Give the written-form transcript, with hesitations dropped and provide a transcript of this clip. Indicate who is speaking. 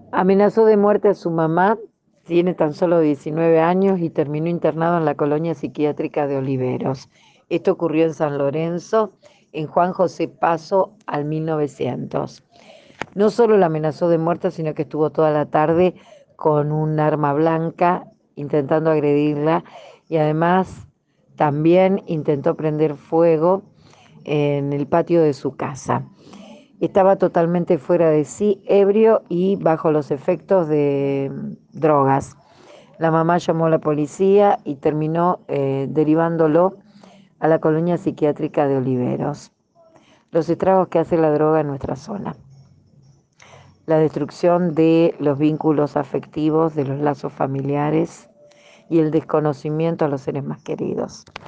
Speaker 1: Amenazó de muerte a su mamá, tiene tan solo 19 años y terminó internado en la colonia psiquiátrica de Oliveros. Esto ocurrió en San Lorenzo, en Juan José Paso al 1900. No solo la amenazó de muerte, sino que estuvo toda la tarde con un arma blanca intentando agredirla y además también intentó prender fuego en el patio de su casa. Estaba totalmente fuera de sí, ebrio y bajo los efectos de drogas. La mamá llamó a la policía y terminó derivándolo a la colonia psiquiátrica de Oliveros. Los estragos que hace la droga en nuestra zona. La destrucción de los vínculos afectivos, de los lazos familiares y el desconocimiento a los seres más queridos.